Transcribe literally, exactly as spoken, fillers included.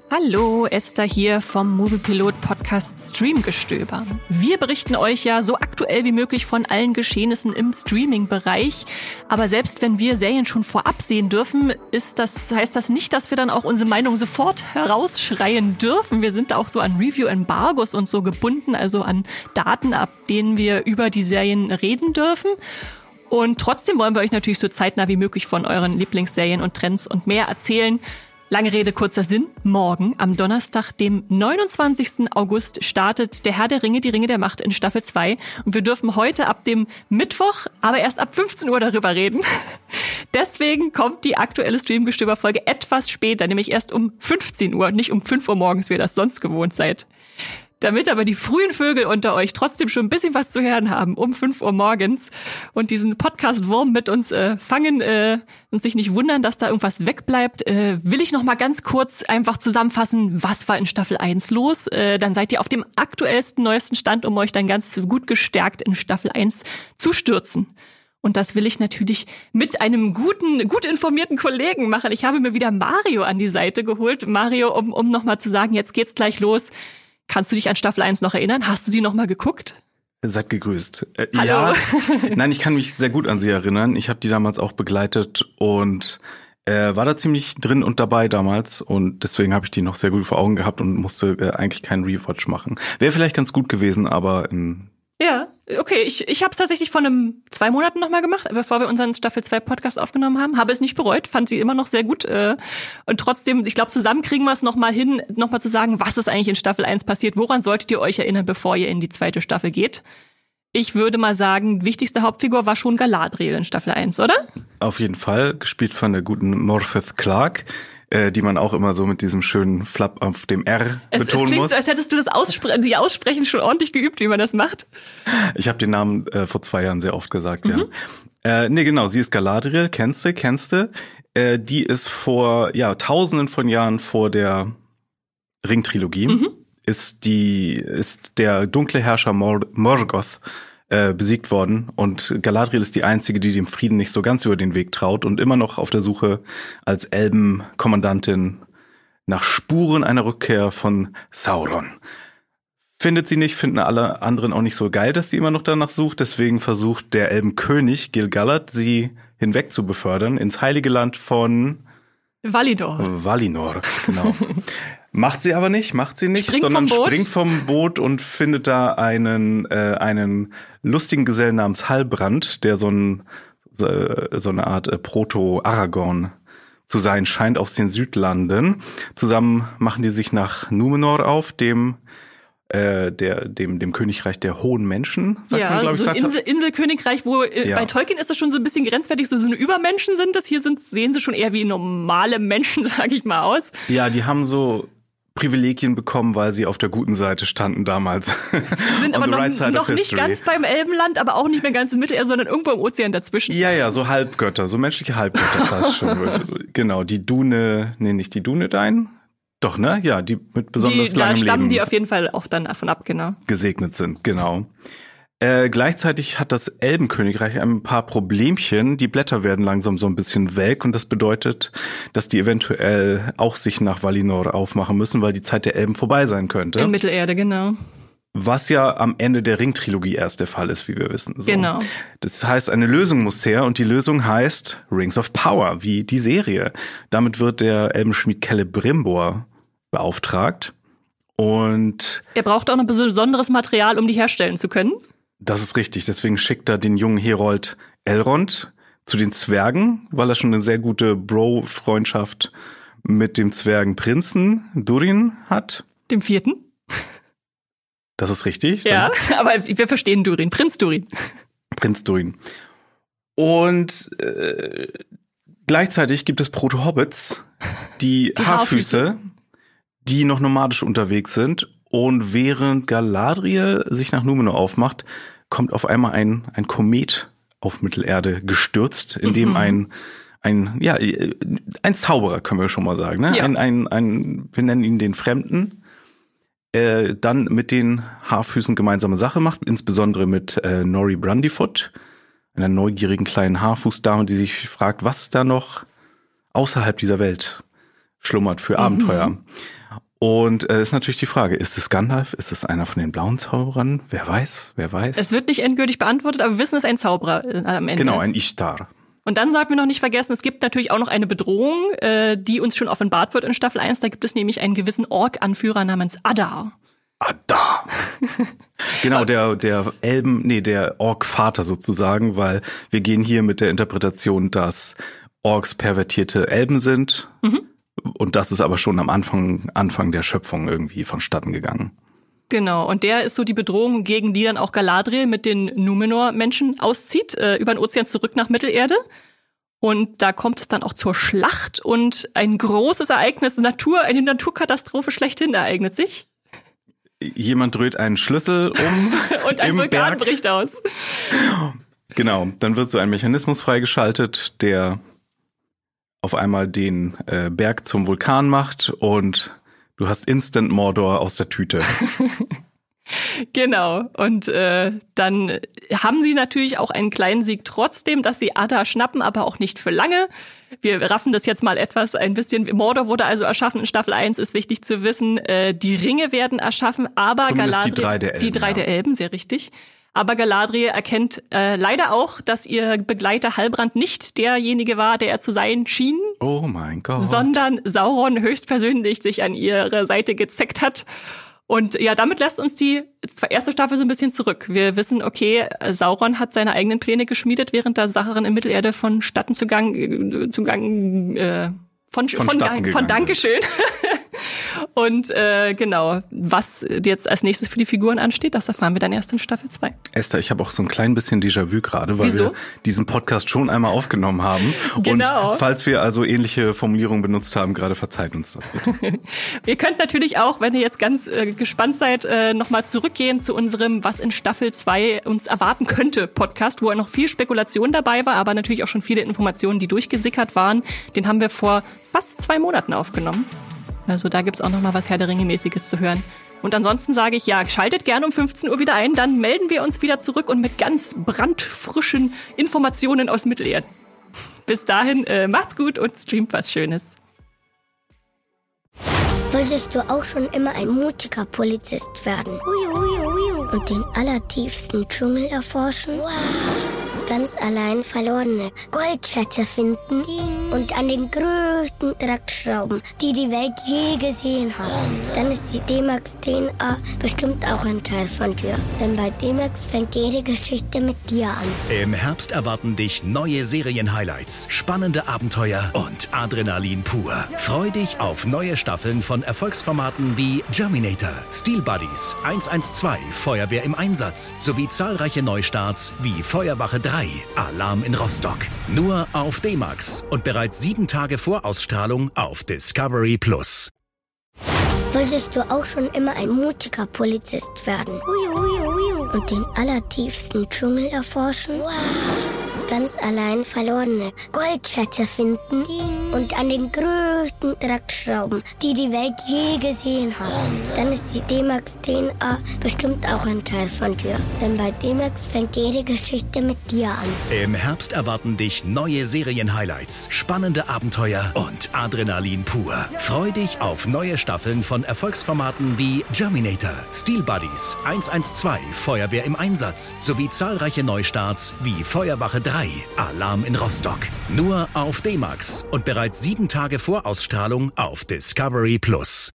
Hallo, Esther hier vom Moviepilot-Podcast Streamgestöber. Wir berichten euch ja so aktuell wie möglich von allen Geschehnissen im Streaming-Bereich. Aber selbst wenn wir Serien schon vorab sehen dürfen, ist das, heißt das nicht, dass wir dann auch unsere Meinung sofort herausschreien dürfen. Wir sind auch so an Review-Embargos und so gebunden, also an Daten, ab denen wir über die Serien reden dürfen. Und trotzdem wollen wir euch natürlich so zeitnah wie möglich von euren Lieblingsserien und Trends und mehr erzählen. Lange Rede, kurzer Sinn. Morgen, am Donnerstag, dem neunundzwanzigsten August, startet Der Herr der Ringe, die Ringe der Macht in Staffel zwei. Und wir dürfen heute ab dem Mittwoch, aber erst ab fünfzehn Uhr darüber reden. Deswegen kommt die aktuelle Streamgestöber-Folge etwas später, nämlich erst um fünfzehn Uhr, nicht um fünf Uhr morgens, wie ihr das sonst gewohnt seid. Damit aber die frühen Vögel unter euch trotzdem schon ein bisschen was zu hören haben, um fünf Uhr morgens und diesen Podcast-Wurm mit uns äh, fangen äh, und sich nicht wundern, dass da irgendwas wegbleibt, äh, will ich noch mal ganz kurz einfach zusammenfassen, was war in Staffel eins los. Äh, dann seid ihr auf dem aktuellsten, neuesten Stand, um euch dann ganz gut gestärkt in Staffel eins zu stürzen. Und das will ich natürlich mit einem guten, gut informierten Kollegen machen. Ich habe mir wieder Mario an die Seite geholt. Mario, um, um noch mal zu sagen, jetzt geht's gleich los. Kannst du dich an Staffel eins noch erinnern? Hast du sie noch mal geguckt? Seid gegrüßt. Äh, Hallo. Ja, nein, ich kann mich sehr gut an sie erinnern. Ich habe die damals auch begleitet und äh, war da ziemlich drin und dabei damals. Und deswegen habe ich die noch sehr gut vor Augen gehabt und musste äh, eigentlich keinen Rewatch machen. Wäre vielleicht ganz gut gewesen, aber... Ähm, ja, okay. Ich, ich habe es tatsächlich vor einem zwei Monaten noch mal gemacht, bevor wir unseren Staffel zwei Podcast aufgenommen haben. Habe es nicht bereut, fand sie immer noch sehr gut. Äh, und trotzdem, ich glaube, zusammen kriegen wir es noch mal hin, noch mal zu sagen, was ist eigentlich in Staffel eins passiert. Woran solltet ihr euch erinnern, bevor ihr in die zweite Staffel geht? Ich würde mal sagen, wichtigste Hauptfigur war schon Galadriel in Staffel eins, oder? Auf jeden Fall, gespielt von der guten Morpeth Clark, äh, die man auch immer so mit diesem schönen Flap auf dem R es, betonen es klingt muss. so, als hättest du das Auspre- die Aussprechen schon ordentlich geübt, wie man das macht. Ich habe den Namen äh, vor zwei Jahren sehr oft gesagt, Mhm. ja. Äh, nee, genau, sie ist Galadriel, kennst du, kennst du. Äh, die ist vor, ja, tausenden von Jahren vor der Ringtrilogie, mhm. ist die, ist der dunkle Herrscher Mor- Morgoth äh, besiegt worden und Galadriel ist die einzige, die dem Frieden nicht so ganz über den Weg traut und immer noch auf der Suche als Elbenkommandantin nach Spuren einer Rückkehr von Sauron. Findet sie nicht, finden alle anderen auch nicht so geil, dass sie immer noch danach sucht. Deswegen versucht der Elbenkönig Gil-galad, sie hinweg zu befördern ins heilige Land von Valinor. Valinor, genau. Macht sie aber nicht, macht sie nicht, Springt sondern vom Boot. springt vom Boot und findet da einen äh, einen lustigen Gesellen namens Halbrand, der so ein so, so eine Art äh, Proto-Aragorn zu sein scheint aus den Südlanden. Zusammen machen die sich nach Númenor auf, dem äh, der dem dem Königreich der hohen Menschen, sagt ja, man, glaube ich. so ein Insel, Inselkönigreich, wo äh, Ja. bei Tolkien ist das schon so ein bisschen grenzwertig, so, so eine Übermenschen sind das. Hier sind, sehen sie schon eher wie normale Menschen, sage ich mal, aus. Ja, die haben so Privilegien bekommen, weil sie auf der guten Seite standen damals. Sind On aber the noch, right side noch of nicht history. ganz beim Elbenland, aber auch nicht mehr ganz im Mittelmeer, sondern irgendwo im Ozean dazwischen. Ja, ja, so Halbgötter, so menschliche Halbgötter fast schon. Genau, die Dune, nee, nicht die Dunedain? Doch, ne? Ja, die mit besonders die, da langem stammen Leben die auf jeden Fall auch dann davon ab, genau. gesegnet sind, genau. Äh, gleichzeitig hat das Elbenkönigreich ein paar Problemchen. Die Blätter werden langsam so ein bisschen welk und das bedeutet, dass die eventuell auch sich nach Valinor aufmachen müssen, weil die Zeit der Elben vorbei sein könnte. In Mittelerde, genau. Was ja am Ende der Ringtrilogie erst der Fall ist, wie wir wissen. So. Genau. Das heißt, eine Lösung muss her und die Lösung heißt Rings of Power, wie die Serie. Damit wird der Elbenschmied Celebrimbor beauftragt und Er braucht auch noch besonderes Material, um die herstellen zu können. das ist richtig. Deswegen schickt er den jungen Herold Elrond zu den Zwergen, weil er schon eine sehr gute Bro-Freundschaft mit dem Zwergenprinzen Durin hat. Dem vierten. Das ist richtig. Ja, aber wir verstehen Durin. Prinz Durin. Prinz Durin. Und äh, gleichzeitig gibt es Proto-Hobbits, die, Die Haarfüße, Haarfüße. die noch nomadisch unterwegs sind. Und während Galadriel sich nach Númenor aufmacht, kommt auf einmal ein, ein Komet auf Mittelerde gestürzt, in dem Mhm. ein, ein, ja, ein Zauberer, können wir schon mal sagen, ne? Ja. Ein, ein, ein, wir nennen ihn den Fremden, äh, dann mit den Haarfüßen gemeinsame Sache macht, insbesondere mit äh, Nori Brandyfoot, einer neugierigen kleinen Haarfußdame, die sich fragt, was da noch außerhalb dieser Welt schlummert für Abenteuer. Und es äh, ist natürlich die Frage, ist es Gandalf? Ist es einer von den blauen Zauberern? Wer weiß, wer weiß. Es wird nicht endgültig beantwortet, aber wir wissen, es ist ein Zauberer äh, am Ende. Genau, ein Ishtar. Und dann sollten wir noch nicht vergessen, es gibt natürlich auch noch eine Bedrohung, äh, die uns schon offenbart wird in Staffel eins. Da gibt es nämlich einen gewissen Ork-Anführer namens Adar. Adar. Genau, der der Elben, nee, der Ork-Vater sozusagen, weil wir gehen hier mit der Interpretation, dass Orks pervertierte Elben sind. Mhm. Und das ist aber schon am Anfang, Anfang der Schöpfung irgendwie vonstatten gegangen. Genau, und der ist so die Bedrohung, gegen die dann auch Galadriel mit den Numenor-Menschen auszieht, äh, über den Ozean zurück nach Mittelerde. Und da kommt es dann auch zur Schlacht und ein großes Ereignis, Natur, eine Naturkatastrophe schlechthin ereignet sich. Jemand dreht einen Schlüssel um und ein im Vulkan Berg. bricht aus. Genau, dann wird so ein Mechanismus freigeschaltet, der auf einmal den äh, Berg zum Vulkan macht und du hast Instant Mordor aus der Tüte. Genau. Und äh, dann haben sie natürlich auch einen kleinen Sieg trotzdem, dass sie Adar schnappen, aber auch nicht für lange. Wir raffen das jetzt mal etwas ein bisschen. Mordor wurde also erschaffen in Staffel eins, ist wichtig zu wissen. Äh, die Ringe werden erschaffen, aber Zumindest Galadriel, die drei der Elben. Die drei ja. der Elben, sehr richtig. Aber Galadriel erkennt äh, leider auch, dass ihr Begleiter Halbrand nicht derjenige war, der er zu sein schien. Oh mein Gott. Sondern Sauron höchstpersönlich sich an ihre Seite gezeckt hat. Und ja, damit lässt uns die erste Staffel so ein bisschen zurück. Wir wissen, okay, Sauron hat seine eigenen Pläne geschmiedet, während der Sachen in Mittelerde vonstatten zu Gang, zu Gang, äh, von, von, von, Gang, von Dankeschön. Und äh, genau, was jetzt als nächstes für die Figuren ansteht, das erfahren wir dann erst in Staffel zwei. Esther, ich habe auch so ein klein bisschen Déjà-vu gerade, weil Wieso? wir diesen Podcast schon einmal aufgenommen haben. Genau. Und falls wir also ähnliche Formulierungen benutzt haben, gerade verzeiht uns das bitte. Ihr könnt natürlich auch, wenn ihr jetzt ganz äh, gespannt seid, äh, nochmal zurückgehen zu unserem Was in Staffel zwei uns erwarten könnte Podcast, wo noch viel Spekulation dabei war, aber natürlich auch schon viele Informationen, die durchgesickert waren. Den haben wir vor fast zwei Monaten aufgenommen. Also da gibt's auch noch mal was Herr der Ringe-mäßiges zu hören. Und ansonsten sage ich, ja, schaltet gerne um fünfzehn Uhr wieder ein, dann melden wir uns wieder zurück und mit ganz brandfrischen Informationen aus Mittelerde. Bis dahin, äh, macht's gut und streamt was Schönes. Wolltest du auch schon immer ein mutiger Polizist werden? Und den allertiefsten Dschungel erforschen? Wow. Ganz allein verlorene Goldschätze finden und an den größten Dreck schrauben, die die Welt je gesehen hat. Dann ist die D-Max D N A bestimmt auch ein Teil von dir. Denn bei D-Max fängt jede Geschichte mit dir an. Im Herbst erwarten dich neue Serien-Highlights, spannende Abenteuer und Adrenalin pur. Freu dich auf neue Staffeln von Erfolgsformaten wie Germinator, Steel Buddies, eins eins zwei, Feuerwehr im Einsatz sowie zahlreiche Neustarts wie Feuerwache drei, Alarm in Rostock. Nur auf D-Max und bereits sieben Tage vor Ausstrahlung auf Discovery Plus. Wolltest du auch schon immer ein mutiger Polizist werden? Und den allertiefsten Dschungel erforschen? Wow. Ganz allein verlorene Goldschätze finden und an den größten Dreck schrauben, die die Welt je gesehen hat. Dann ist die D-Max D N A bestimmt auch ein Teil von dir. Denn bei D-Max fängt jede Geschichte mit dir an. Im Herbst erwarten dich neue Serien-Highlights, spannende Abenteuer und Adrenalin pur. Freu dich auf neue Staffeln von Erfolgsformaten wie Germinator, Steel Buddies, eins eins zwei, Feuerwehr im Einsatz sowie zahlreiche Neustarts wie Feuerwache drei, Alarm in Rostock. Nur auf D-Max und bereits sieben Tage vor Ausstrahlung auf Discovery Plus.